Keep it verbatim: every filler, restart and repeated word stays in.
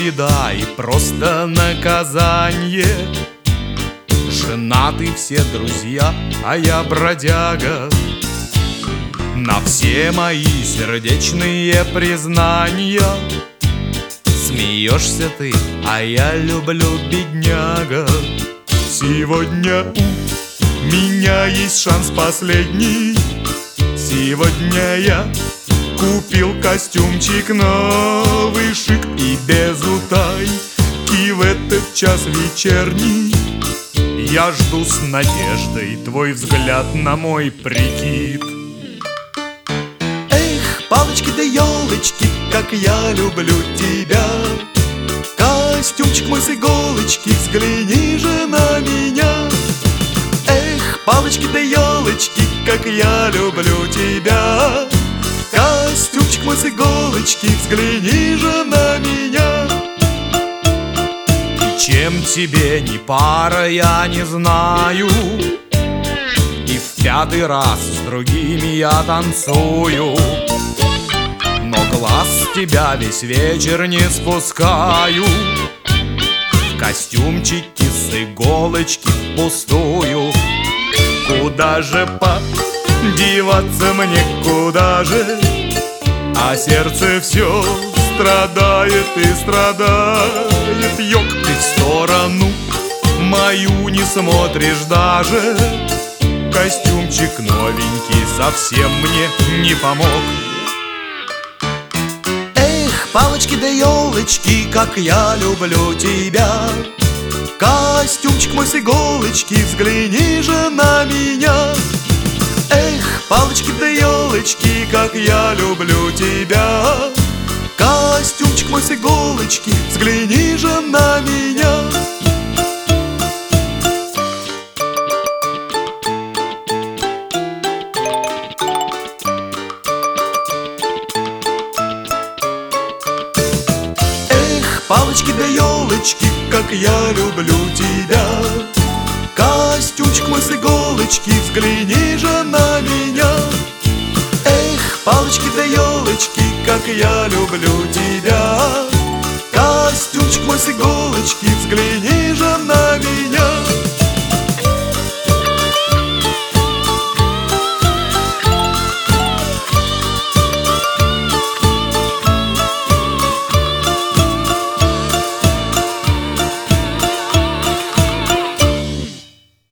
беда и просто наказание. Женаты все друзья, а я бродяга. На все мои сердечные признания смеешься ты, а я люблю, бедняга. Сегодня у меня есть шанс последний. Сегодня я купил костюмчик новый, шик и без утайки в этот час вечерний. Я жду с надеждой твой взгляд на мой прикид. Эх, палочки да елочки, как я люблю тебя. Костюмчик мой с иголочки, взгляни же на меня. Эх, палочки да елочки, как я люблю тебя. Костюмчик мой с иголочки, взгляни же на меня. И чем тебе не пара, я не знаю. И в пятый раз с другими я танцую, но глаз с тебя весь вечер не спускаю. В костюмчике с иголочки впустую. Куда же подеваться мне, куда же? А сердце все страдает и страдает. Ёк, ты в сторону мою не смотришь даже. Костюмчик новенький совсем мне не помог. Эх, палочки да елочки, как я люблю тебя. Костюмчик мой с иголочки, взгляни же на меня. Эх, палочки да елочки, как я люблю тебя. Костюмчик мой с иголочки, взгляни же на меня. Эх, палочки да елочки, как я люблю тебя. Костюмчик мой с иголочки, взгляни же на меня. Эх, палочки да елочки, как я люблю тебя. Костюмчик мой с иголочки, взгляни же на меня.